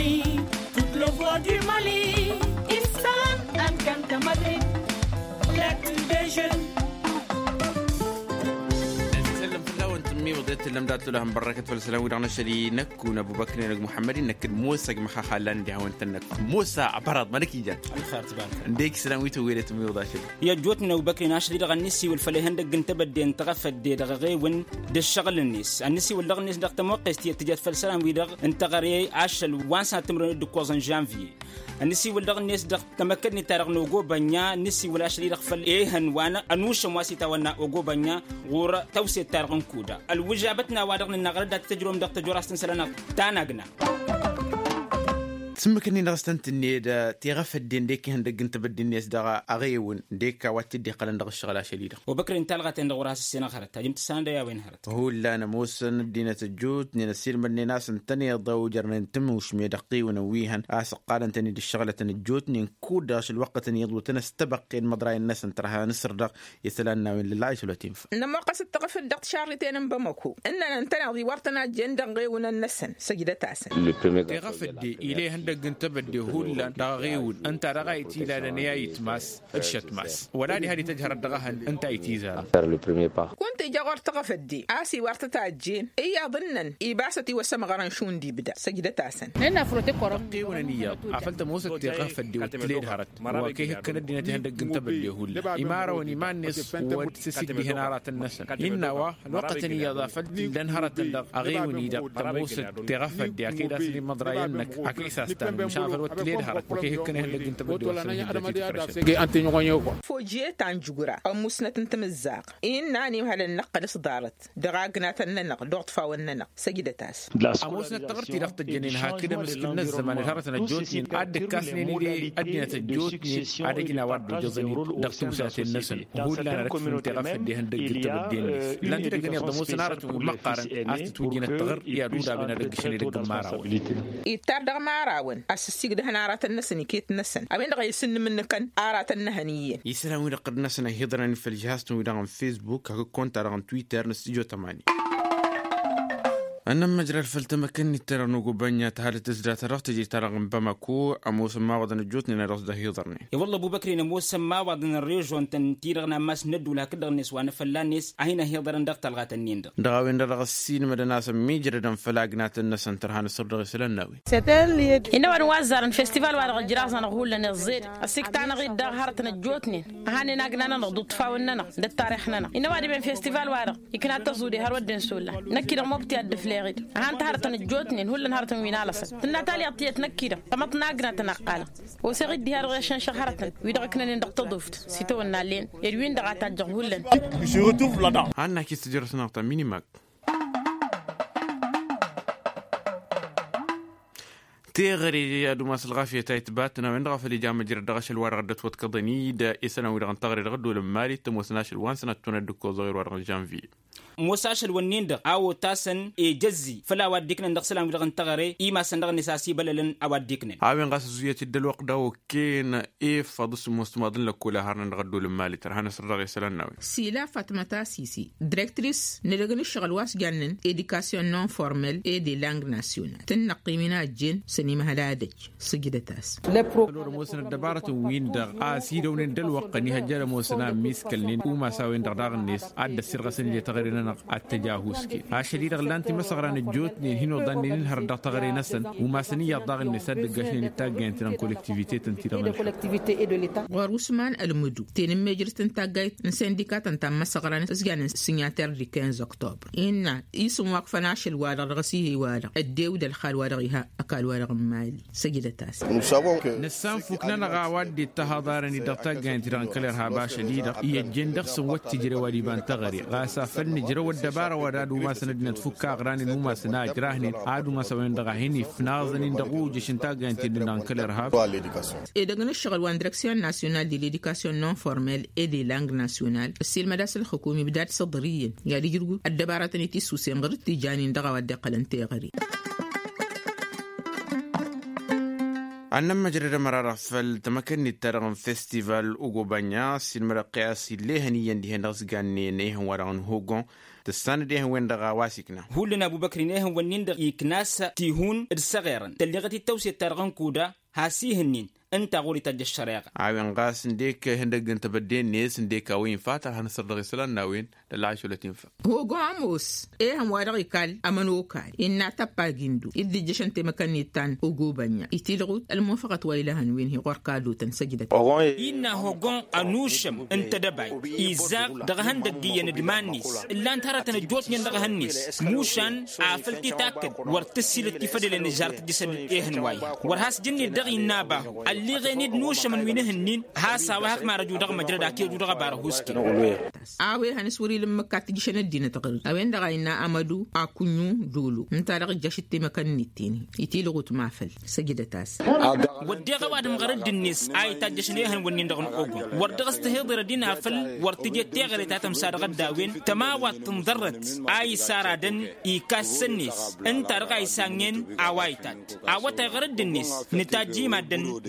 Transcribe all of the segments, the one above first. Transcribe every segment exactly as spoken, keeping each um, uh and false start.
Mali, toutes les voix du Mali. Issan Ankanta Madrid, l'acte des jeunes. مي وضيت اللي مدات لهم بركة فلسلام ودعنا شري نكون أبو بكر نك محمد نك موسى مخا خلان دي هون تنك موسى عبرات ما نك يجات الخير تبارك ديك سلام ويتو ويلت مي وضاشل يا جوتنا أبو بكر ناشري دغ النسي والفلهن دق انت بدين تغفد دي دغ غيون دشغل الناس النسي والدغ الناس دغ تموقس تجات فلسلام ويدغ انت غري عشل وانسا تمر دكوزن جانفي النسي والدغ الناس دغ تمكنني تارغ نوغو بنيا نسي ولا شري دغ فل ايهن وانا انوش مواسي تاونا اوغو بنيا غور توسي تارغن كودا الوجابتنا وادغن النغرد تجرم دغ تجراستن سلنا تاناغنا سمكني نغستنت النيد تيغف الدين ديك هندق انت بدي الناس دغا اغيون ديك واتدي قلن دغ الشغله شديده وبكر انت لغت عند غراس السنه خرت جمت سان يا وين هرت هو لا انا موسن دينه الجوت ني نسير من ناس انتني ضو جرن تم وشمي دقي ونويهن اس قال انتني دي الشغله الجوت ني كوداش الوقت ان يضو تنستبق مدراي الناس تراها نسر دغ يسلنا وين لله يسلوتين لما قصد تقف الدق شارتين بمكو اننا انتنا ضي ورتنا جند غيون النسن سجده تاسن تيغف الدي اليه انت بدي هولا داغيون انت رغايتي لا نيايت ماس ارشت ماس ولا دي هذه تجهر دغهن انت ايتيزا كنت جاور تقفدي اسي ورتتا جين اي ظنن ايباستي وسمغران شون دي بدا سجده تاسن لنا فروتي قرقي ونيا عفلت موسى تقفدي وتليد هرت وكيه كندينا تهندق انت بدي هولا اماره ونيمان نس وتسيد بي هنارات النسن انوا الوقت نيا ضافت لنهرت الدغ اغيوني دغ موسى تقفدي اكيد اسلي مدراينك اكيساس مشافر وتليد هرت وكيه كنه اللي انت بدي وصل فوجيه تنجغرا او مسنه تمزاق ان ناني هل النقل صدارت دراغنا تننق دوت فاوننا سجدتاس اموسنا تغرتي رفت الجنين هكذا مسكن الزمان هرتنا جوتين عد كاسني دي ادينا الجوتين ادينا ورد جزني دختم ساتين النسل هو لا ركف انت غف دي هندق انت بدين لا انت دغني ضموس نارت مقارن استوجينا التغر يا دودا بنا دغشني دغ ماراون يتار دغ ماراون السيق ده هنارات النسن كيت نسن أبين رغي يسن من كان آرات النهنية يسلم وين قد نسنا هيدرن في الجهاز وين فيسبوك هكو كونت على تويتر نستيجو تماني أنا مجرى الفلت مكني ترى نوجو بنيا تهالي تزرع ترى تجي ترى بمكو أموس ما وضن الجوتني نرص ده يضرني والله أبو بكر نموس ما وضن الريج وانت تيرغنا ماس ند ولا كدر نس وانا فلانيس أهينا هيضرن دقت الغات النين ده دعوين درغ السين مدنا سم ميجر دم فلاقنات الناس انترهان الصدر سلناوي ستالي إنه نوزر فيستيفال ولا جراس أنا أقول لنا الزيت السكتان غير ده هرتنا الجوتني هاني ناقنا نضد فاوننا ده تاريخنا إنه وادي بين فيستيفال ولا يمكن أتصودي هرود نسولا نكيد مبتي الدفليغ هانت هرتن الجوتنين هولن هرتن وينالس تناتالي أطيت نكيرة تمت ناقنا تنقالة وسيغد دي هرغيشان شهرتن ويدغكنا ندق تضفت سيتو النالين يدوين دغاتا جغ هولن هانا كي سجرس نقطة مينيماك تغري يا دوماس الغافية تايتباتنا من غافل جامع جرد غش الوار غدت وتقضني دا إسنا ويدغن تغري غدو لمالي تموسناش الوان سنة تندكو زغير وار جانفي موساش الونين ده أو تاسن إجزي فلا وديكنا ندخسلام ويدغن تغري إما سندغ نساسي بللن أوديكنا عاوين غاس زوية الدلوق داو كين إيه فضس مستمادن لكولا هارنا غدو لمالي ترهانا سرغي سلناوي سيلا فاطمة تاسيسي ديريكتريس نلغن الشغل واس جانن إديكاسيون نون فورميل إي دي لانغ ناسيونال تنقي منا جين سنيمة هلادج سجدتاس لور موسنا الدبارة وين دغ آسيدو ندلوق نهجر موسنا ميسكلين وما ساوين دغداغ الناس عد السرغسن اللي تغرينا التجاوزكي عشرين غلانتي مسغران الجوتني هنا ضنين هردا تغري نسن وما سنيه ضاغ النسد دغشني التاغين تن كولكتيفيتي تنتيرا كولكتيفيتي اي دو ليتا وروسمان المدو تين ميجرتن تاغاي سنديكات انت مسغران اسغان سيناتير دي خمسة اكتوبر ان يسم وقفناش الوالد غسيه والد الديود الخال والغيها اكل والد مالي سجدتاس نسان فوكنا نغاواد دي تهادارني دغتاغين تيران كليرها باشا ليدا يجندخ سوت تجري ودي بان تغري غاسا فن جرو والدبارة ودادو ما سندنا تفكا غراني نوما سنا جراهني عادو ما سوين دغاهيني فنازني دغو جشنتاغ انت دان كليرها اي دغن الشغل وان ديريكسيون ناسيونال دي ليديكاسيون نون فورميل اي دي لانغ ناسيونال السيل مدارس الحكومي بدات صدريا يا دي جرغو الدبارة تنيتي سوسي غرتي جاني دغا ودي قلنتي غري أنا مجرد مرة فالتمكن الترغم فيستيفال أوغوبانيا سينما قياسي لهنيا دي هنرس غاني نيهم ورغن هوغون تستان دي وين دغا واسكنا هو لنا أبو بكر نيهم ونين دغ يكناس تيهون الصغيرا تلغتي التوسية ترغن كودا هاسيهنين انت غوري تج الشريعة عاوين قاس نديك هندق انت بدين نيس نديك وين فاتح هنصر رسلان ناوين للعيش ولا تنفع هو قاموس ايه هم وارغي كال امنو كال إنا تبا جندو إدي جشن تمكني تان وقوبانيا يتلغو الموافقة ويلهن وين هي غرقادو تنسجدت إنا هو قام أنوشم انت دباي إيزاق دغهن دقيا ندمانيس إلا انتهرت نجوت ندغهنيس موشان عافلتي تاكد ورتسي لتفادل النجارة جسد إيهن واي ورهاس جني دغي النابا اللي غيني نوش من وينهنين هاسا وهاك ما رجو دغ مجرد أكيد دغ بارهوسكي آوي هنسوري لما كاتجيشن الدين تقل أوين دغاينا أمدو أكونيو دولو انت رغي جاشتي مكان نتيني يتيلغو تمافل سجدة تاس ودغ وادم غرد الناس آي تاجشن إيهن ونين دغن أوغو وردغ استهيض دين هفل ورتجي تيغري تاتم سارغ الداوين تماوات تنضرت آي سارادن إيكاسنيس انت رغي سانين آوايتات آواتا غرد الناس نتاجي مادن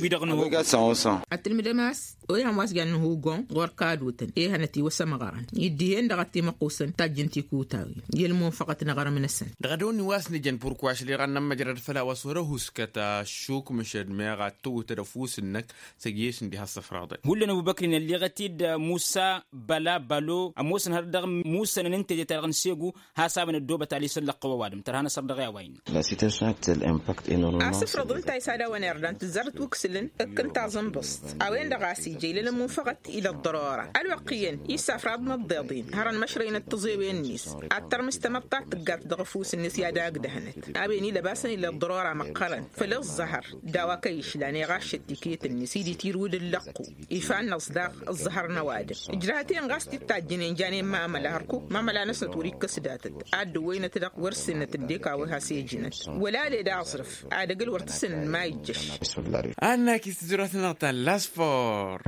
التلميذ ويا ماس جان هو غون غوركادوتن ايه هنتي وسمغارن يديهن دغتي مقوسن تاجنتي كوتاوي يلمون فقط نغار من السن دغدوني واسني جن بوركواش اللي غنم مجرد فلا وسوره سكتا شوك مشد ميغا تو تدفوس انك سجيش دي هالصفراضه هولنا ابو بكر اللي غتيد موسى بلا بالو موسى هردغ موسى انت ترغن سيغو حسابن الدوبه تاع سلق قوادم ترهنا صدغيا وين لا سيتاسيون تاع امباكت انورمون اسف رضل تاع سادا ونردان تزرت وكسلن كنت زنبسط اوين دغاسي جيل لمن فقط الى الضرورة الوقيا يسافر من الضيضين هرن مشرين التزيبين الناس اكثر مستمتع تقات دغفوس الناس يا داق دهنت ابيني لباسن الى الضرورة مقرن فللظهر دواكيش لاني غاش التيكيت الناس يدي تيرود اللقو يفعل اصداق الظهر نوادر اجراهاتين غاستي تاجنين جاني ما ملهركو ما ملا ناس توريك كسداتت عاد وين تدق ورسنه الديكا وها سيجنت ولا لي دا اصرف عاد قل ورتسن ما يجش انا كي تزرثنا تاع لاسفور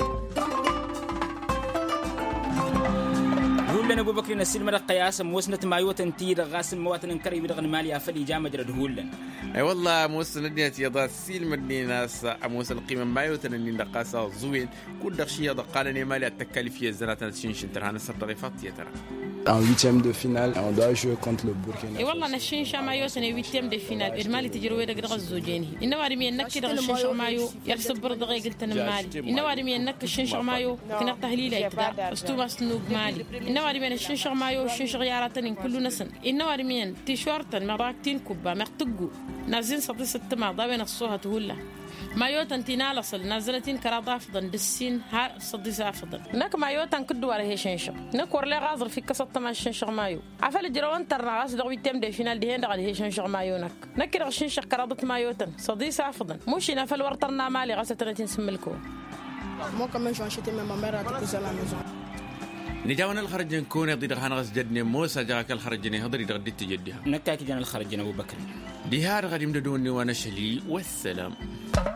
هولنا ابو بكر نسيل مرق قياس موسنه مايوتن تير غاسم مواتن كري بدغن مالي افلي جامه جرد هولن اي والله موسن ديت يضا سيل مدينه موسى القيمه مايوتن اني نقاسا زوين كل دخشيه دقانني مالي التكاليفيه زنات شنشن ترى صدريفات يا ترى En huitième de finale, on doit jouer contre le Burkina. Et والله نشين شمايو سنة huitième de finale. إرمالي تجربة دقيقة الزوجيني. إنه وارمي النك دقيقة شين شمايو يرسب برد دقيقة تنمالي. إنه وارمي النك شين شمايو كنا تهليلة يتدار. استوى سنوق مالي. إنه وارمي الشين شمايو شين شغياراتن كل نسن. إنه وارمي تيشورتن مراكتين كوبا مقتقو. نازين صدي ست ما ضاوين الصوها تهلا. مايوتن تنال أصل نازلتين كراضة أفضل دسين هار صدي سافضل. نك مايوتن كدو على هي شنشق. نك ورلي غاضر في قصة تما شنشق مايو. عفل جروان ترنا غاس دغوي تيم دي فينال دي هند على هي شنشق مايو نك. نك رغ شنشق كراضة مايوتن صدي سافضل. مش نفل ورترنا مالي غاس تلاتين سملكو. Moi quand même je vais acheter même ma mère a déposé à la maison. نجاونا الخرج نكون يضيد خان غس جدني موسى جاك الخرج هضر يدغدي تجديها نكاكي جان الخرج ابو بكر دي هار غادي مدوني وانا شلي والسلام